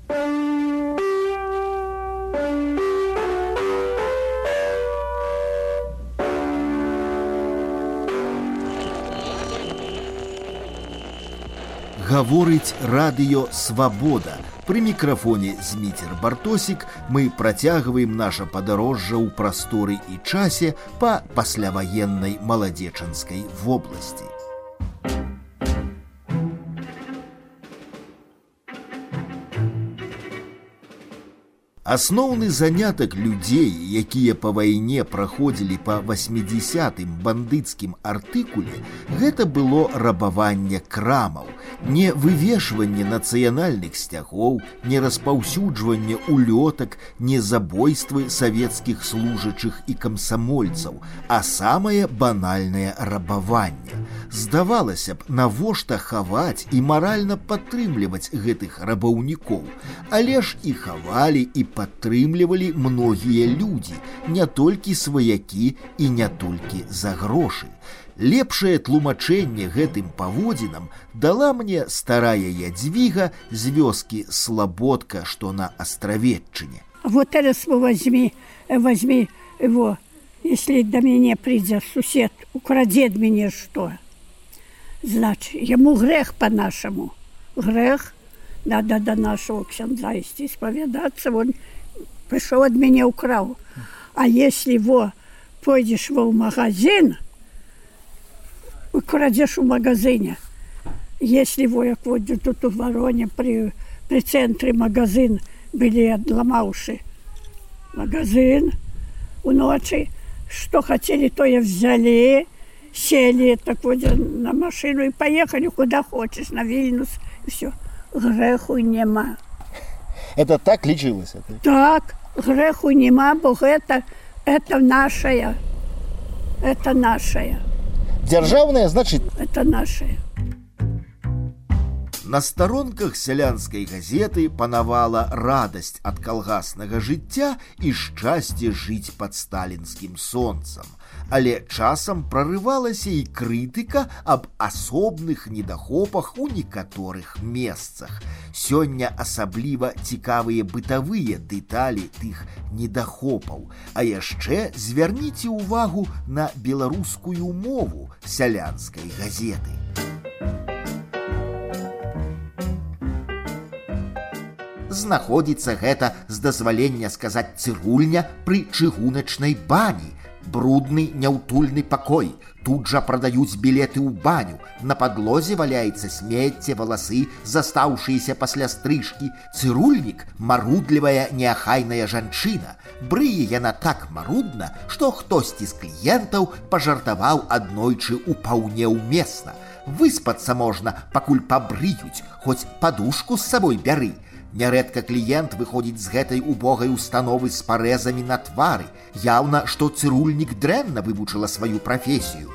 Гаворыць радыё «Свабода». Пры мікрафоне Зміцер Бартосік мы працягваем наша падарожжа ў прасторы і часе па пасляваеннай маладзечанскай вобласці. Асноўны занятак людзей, якія па вайне праходзілі па 80-м бандыцкім артыкуле, гэта было рабаванне крамаў, не вывешванне нацыянальных сцягоў, не распаўсюджванне улётак, не забойствы савецкіх служачых і камсамольцаў, а самае банальнае рабаванне. Здавалася б, навошта хаваць і маральна падтрымліваць гэтых рабаўнікоў, але ж і хавалі, і падтрымлівалі многія людзі, не толькі сваякі і не толькі за грошы. Лепшае тлумачэнне гэтым паводзінам дала мне старая Ядвіга з вёскі Слабодка, што на Астравеччыне. Вот teraz возьми его, если до меня придет сусед, украдет мне что. Значит, ему грех по-нашему. Грех. Надо до нашего ксяндза идти исповедаться. Он пришел от меня, украл. А если пойдешь в магазин, украдешь в магазине. Если як тут в Вороне при центре магазин были отломавши магазин у ночи, что хотели, то и взяли, сели так вот на машину и поехали куда хочешь, на Вильнюс, и все. Греху нема. Это так лічылася? Так, греху нема, бо это нашее. Это нашее. Дзяржаўнае, значит? Это нашее. На старонках сялянскай газеты панавала радасць ад калгаснага жыцця і шчасце жыць пад сталінскім сонцам. Але часам прарывалася і крытыка аб асобных недахопах у некаторых месцах. Сёння асабліва цікавыя бытавыя дэталі тых недахопаў. А яшчэ звярніце ўвагу на беларускую мову сялянскай газеты. Знаходзіцца гэта, з дазвалення сказаць, цырульня пры чыгуначнай бані. Брудны няўтульны пакой. Тут жа прадаюць білеты ў баню. На падлозе валяецца смецце, валасы, застаўшыеся пасля стрыжкі. Цырульнік – марудлівая, неахайная жанчына. Брые яна так марудна, што хтосьці з кліентаў пажартаваў аднойчы ўпаўне ўмесна. Выспацца можна, пакуль пабрыюць, хоць падушку з сабой бяры. Нярэдка кліент выходзіць з гэтай убогай установы з парэзамі на твары. Яўна, што цырульнік дрэнна вывучыла сваю прафесію.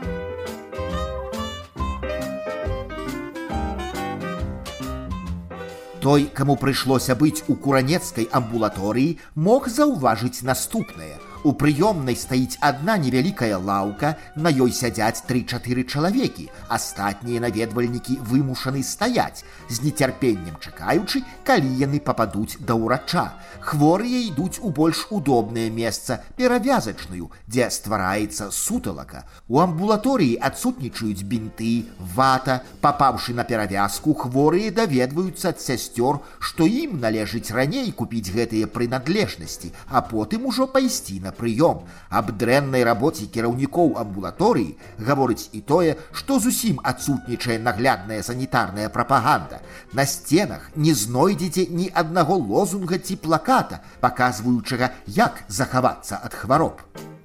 Той, каму прыйшлося быць у куранецкай амбулаторыі, мог заўважыць наступнае. У прыёмнай стаіць адна невялікая лаўка, на ёй сядзяць 3-4 чалавекі. Астатнія наведвальнікі вымушаны стаяць, з нецярпеннем чакаючы, калі яны пападуць да ўрача. Хворыя ідуць у больш удобнае месца, перавязачную, дзе ствараецца суталака. У амбулаторыі адсутнічаюць бінты, вата. Папаўшы на перавязку, хворыя даведваюцца ад сясцёр, што ім належыць раней купіць гэтыя прынадлежнасці, а потым ужо пайсці на прыём. Аб дрэннай рабоце кіраўнікоў амбулаторыі гаворыць і тое, што зусім адсутнічае наглядная санітарная прапаганда. На сценах не знойдзеце ні аднаго лозунга ці плаката, паказваючага, як захавацца ад хвароб.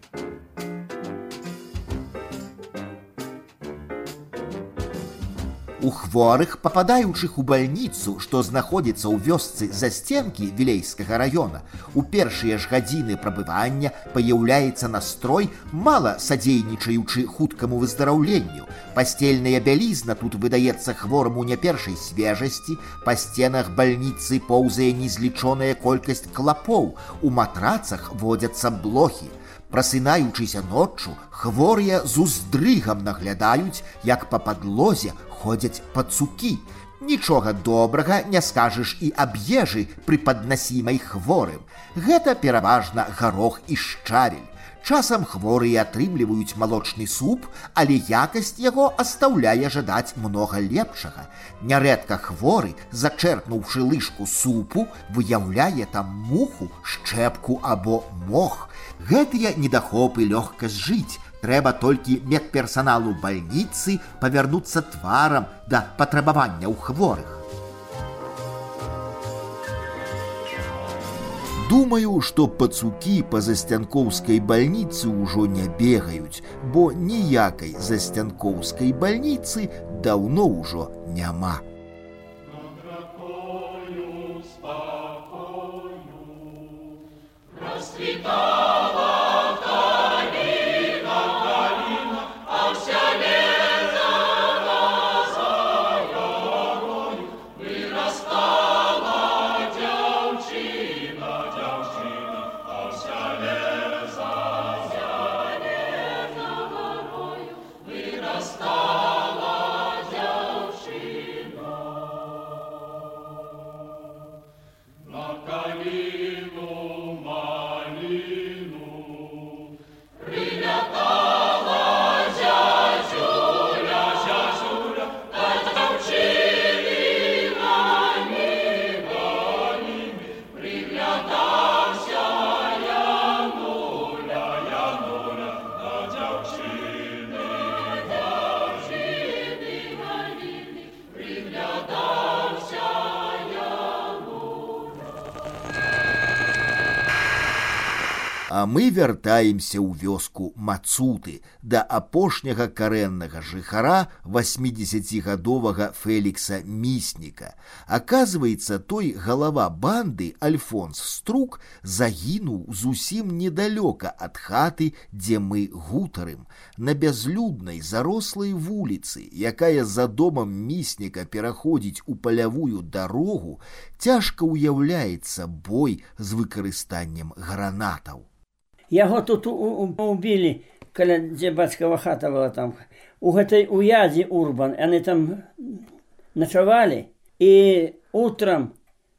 У хворых, пападаючых у бальніцу, што знаходзіцца ў вёсцы засценкі Вілейскага раёна, у першыя ж гадзіны прабывання паяўляецца настрой, мала садзейнічаючы хуткаму выздараўленню. Пасцельная бялізна тут выдаецца хвораму не першай свежасці, па сценах бальніцы поўзае незлічоная колькасць клапоў, у матрацах водзяцца блохі. Прасынаючыся ноччу, хворыя з уздрыгам наглядаюць, як па падлозе ходзяць пацукі. Нічога добрага не скажаш і аб ежы, прыпаднасімай хворым. Гэта пераважна гарох і шчавель. Часам хворыя атрымліваюць малочны суп, але якасць яго астаўляе жадаць многа лепшага. Нярэдка хворы, зачэрпнуўшы лыжку супу, выяўляе там муху, шчэпку або мох. Гэтыя недахопы лёгка зжыць. Трэба толькі медперсаналу бальніцы павярнуцца тварам да патрабаванняў хворых. Думаю, што пацукі па засцянкоўскай бальніцы ўжо не бегаюць, бо ніякай засцянкоўскай бальніцы даўно ўжо няма. А мы вяртаемся ў вёску Мацуты да апошняга карэннага жыхара 80гадовага Фелікса Місніка. Аказваецца, той галава банды Альфонс Струк загінуў зусім недалёка ад хаты, дзе мы гутарым, на бязлюднай зарослай вуліцы, якая за домам Місніка пераходзіць у палявую дарогу, цяжка ўяўляецца бой з выкарыстаннем гранатаў. Яго тут убілі, дзе бацькава хата была там. У гэтай уядзе Урбан, яны там начавалі. І утром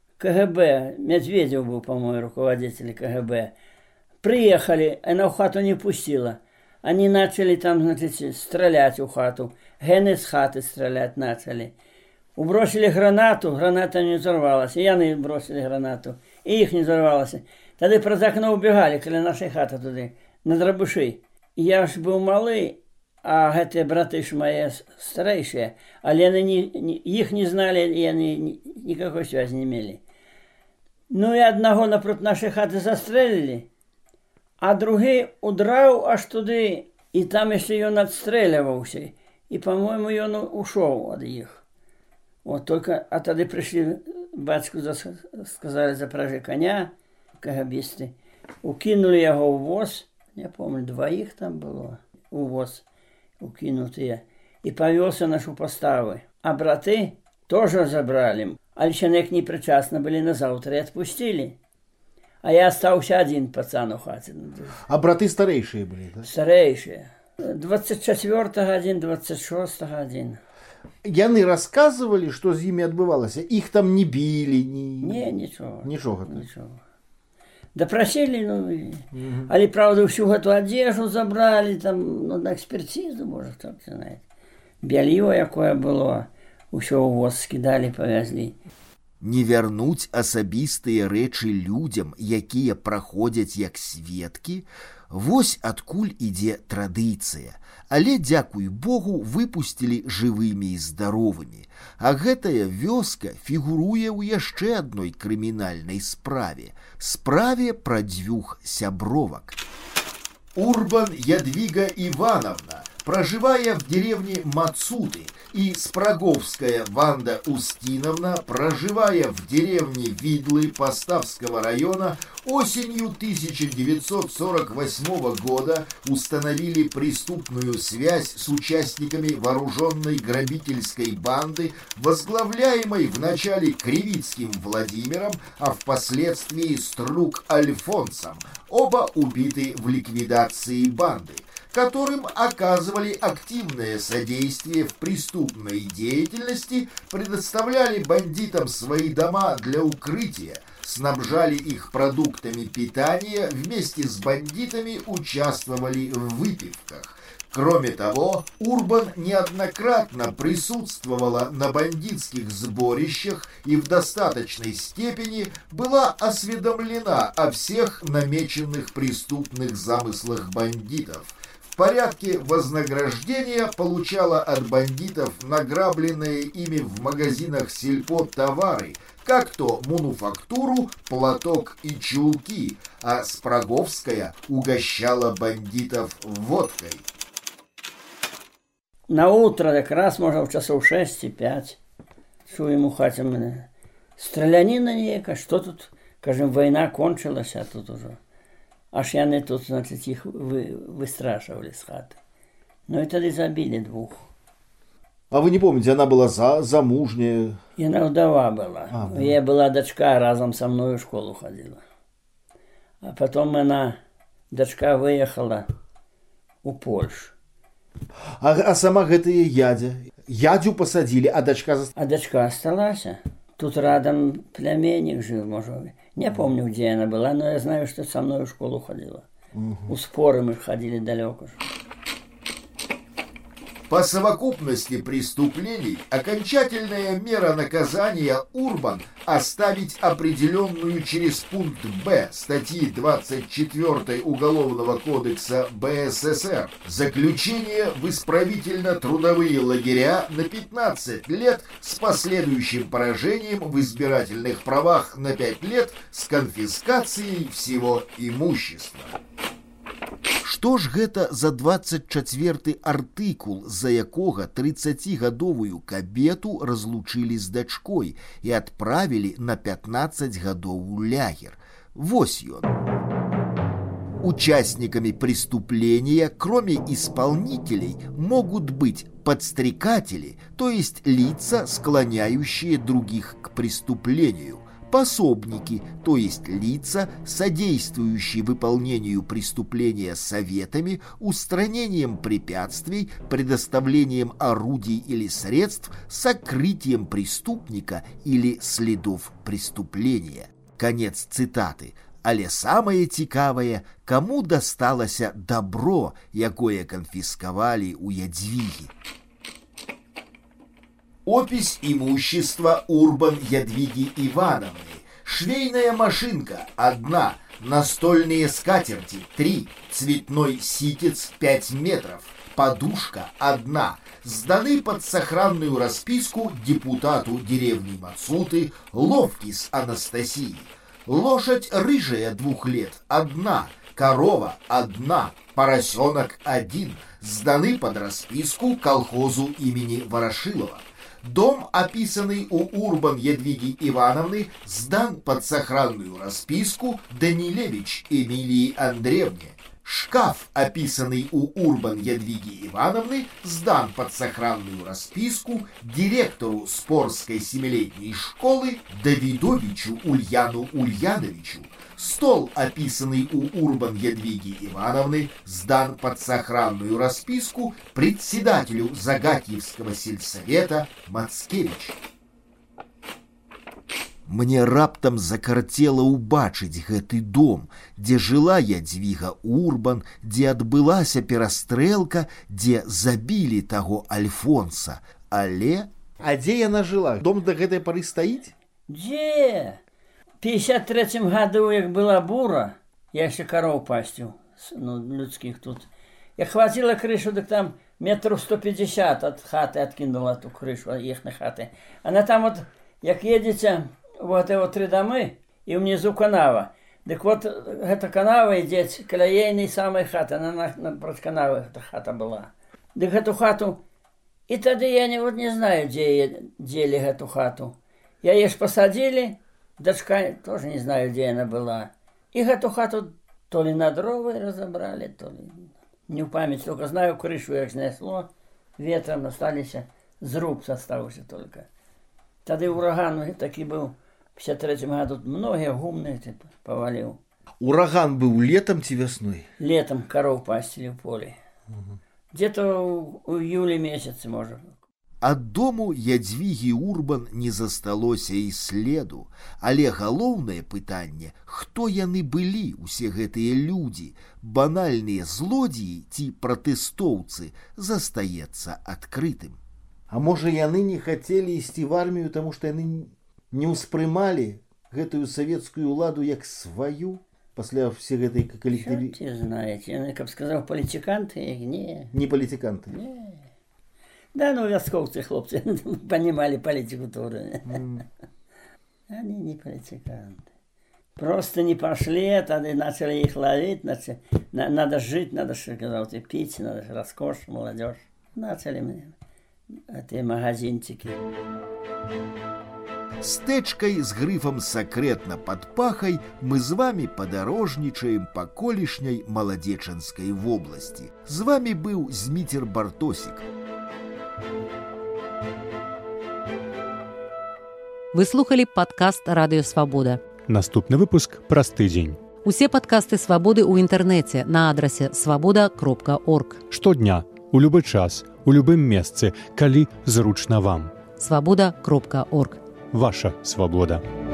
КГБ, Медведев был, по-моему, руководитель КГБ, приехали, она в хату не пустила. Они начали там, значит, стрелять у хату. Гены с хаты стрелять начали. Убросили гранату, граната не взорвалась. И яны бросили гранату, и их не взорвалось. Тады праз акно убегали, каля нашай хаты туды, на драбушы. Я ж быў малы, а гэтыя браты ж мае старэйшыя, але іх не зналі, і яны никакой связи не мелі. Ну і аднаго напрот нашай хаты застрэлілі, а другі удраў аж туды, і там яшчэ ён адстрэляваўся, і, по-моему, ён ушоў ад іх. Вот только, а тады прыйшлі бацьку, сказалі, запражы коня, кагабісты, укинули яго ў воз, я помню, двоих там было у воз укинутыя, і павёўся нашу паставы. А браты тоже забрали, альчанек непрычасна былі назаўтра і адпусцілі. А я астаўся адзін пацан у хаце. А браты старэйшыя былі, да? Старэйшыя. 24-го адзін, 26-го адзін. Яны расказвалі, што з імі адбывалася? Іх там не білі? Не, нічога. Нічога. Допросили, ну, але, правда, всю эту одежду забрали, там, ну, на экспертизу, может, так сказать. Белье, якое было, усё ў воз скидали, повезли. Не вярнуць асабістыя рэчы людзям, якія праходзяць як сведкі, вось адкуль ідзе традыцыя. Але, дзякуй Богу, выпусцілі жывымі і здаровымі. А гэтая вёска фігуруе ў яшчэ адной крымінальнай справе. Справе пра дзвюх сябровак. Урбан Ядвига Ивановна проживая в деревне Мацуты, и Спраговская Ванда Устиновна, проживая в деревне Видлы Поставского района, осенью 1948 года установили преступную связь с участниками вооруженной грабительской банды, возглавляемой вначале Кривицким Владимиром, а впоследствии Струк Альфонсом, оба убиты в ликвидации банды. которым оказывали активное содействие в преступной деятельности, предоставляли бандитам свои дома для укрытия, снабжали их продуктами питания, вместе с бандитами участвовали в выпивках. Кроме того, Урбан неоднократно присутствовала на бандитских сборищах и в достаточной степени была осведомлена о всех намеченных преступных замыслах бандитов. В порядке вознаграждения получала от бандитов награбленные ими в магазинах сельпо товары, как то мануфактуру, платок и чулки, а Спраговская угощала бандитов водкой. На утро как раз, може, в часов 6-5, чуем у хаті мене. Стрілянина ніяка, що тут, кажем, війна кончилась, а тут уже. Аж яни тут, значить, їх вистрашували з хати. Ну і тоді забили 2. А вы не помните, она была замужняя? Яна вдова була. У її була дочка, разом со мною в школу ходила. А потім вона, дочка виїхала у Польщу. А сама гэтая ядзю посадили, а дочка... А дочка осталась. Тут рядом племянник жил, может. Не помню, где она была, но я знаю, что со мной в школу ходила. У споры мы ходили далеко. По совокупности преступлений окончательная мера наказания Урбан оставить определенную через пункт Б статьи 24 Уголовного кодекса БССР заключение в исправительно-трудовые лагеря на 15 лет с последующим поражением в избирательных правах на 5 лет с конфискацией всего имущества. Што ж гэта за 24 артыкул, за якога 30гадовую кабету разлучылі з дачкой і адправілі на 15 гадоў у лягер? Вось ён. Участниками преступления, кроме исполнителей, могут быть подстрекатели, то есть лица, склоняющие других к преступлению, пособники, то есть лица, содействующие выполнению преступления советами, устранением препятствий, предоставлением орудий или средств, сокрытием преступника или следов преступления. Конец цитаты. Але самае цікавае, каму дасталася добро, якое канфіскавалі ў Ядвігі. Опись имущества Урбан Ядвиги Ивановны. Швейная машинка – 1, настольные скатерти – 3, цветной ситец – 5 метров, подушка – 1, сданы под сохранную расписку депутату деревни Мацуты Ловкис Анастасии. Лошадь рыжая 2 лет – 1, корова – 1, поросенок – 1, сданы под расписку колхозу имени Ворошилова. Дом, описанный у Урбан Ядвиги Ивановны, сдан под сохранную расписку Данилевич Эмилии Андреевне. Шкаф, описанный у Урбан Ядвиги Ивановны, сдан под сохранную расписку директору Спорской 7-летней школы Давидовичу Ульяну Ульяновичу. Стол, описанный у Урбан Ядвиги Ивановны, сдан под сохранную расписку председателю Загатьевского сельсовета Мацкевичу. Мне раптам закарцела ўбачыць гэты дом, дзе жыла Ядвіга Урбан, дзе адбылася перастрэлка, дзе забілі таго Альфонса. Але... А дзе яна жила? Дом до гэтай пары стаіць? Дзе? В 53-м году, як была бура, я еще коров пастил, людских тут. Я хватила крышу, так там метров 150 от хаты откинула ту крышу, их на хаты. Она там вот, як едете, вот эти 3 домы, и внизу канава. Так вот, эта канава идет к ейной самой хаты, она напротив канавы эта хата была. Так эту хату, и тогда я не знаю, где дели эту хату. Я ее посадили, дочка, тоже не знаю, где она была. И эту хату то ли на дрова разобрали, то ли... Не в память, только знаю, крышу як снесло, ветром остались, зруб остался только. Тогда ураган такой был, в 53-м году многие гумные повалил. Ураган был летом ці весной? Летом коров пастили в поле. Где-то у июля месяце, может. Ад дому Ядзвігі Урбан не засталося і следу, але галоўнае пытанне, хто яны былі, усе гэтыя людзі, банальныя злодзеі ці пратэстоўцы, застаецца адкрытым. А можа, яны не хацелі ісці в армію, таму што яны не ўспрымалі гэтую савецкую ўладу як сваю пасля все гэтай калектыві... Ці знаеце, яны, каб сказаў, палітыканты, не. Не палітыканты. Не. Да, ну, вяскоўцы, хлопцы, понимали политику тоже. Они не политиканты. Просто не пошли, тогда начали их ловить, надо жить, надо, сказал, пить, надо роскошь, молодежь. Начали мне эти магазинчики. С тэчкай з грыфам «Сакрэтна пад пахай» мы з вами падарожнічаем па колішняй Маладзечанскай вобласці. З вами быў Зміцер Бартосік. Вы слухали падкаст «Радыё Свабода». Наступны выпуск праз тыдзень. Усе падкасты «Свабоды» ў інтэрнэце на адрасе свабода.орг. Штодня, у любы час, у любым месцы, калі зручна вам. Свабода.орг. Ваша свабода.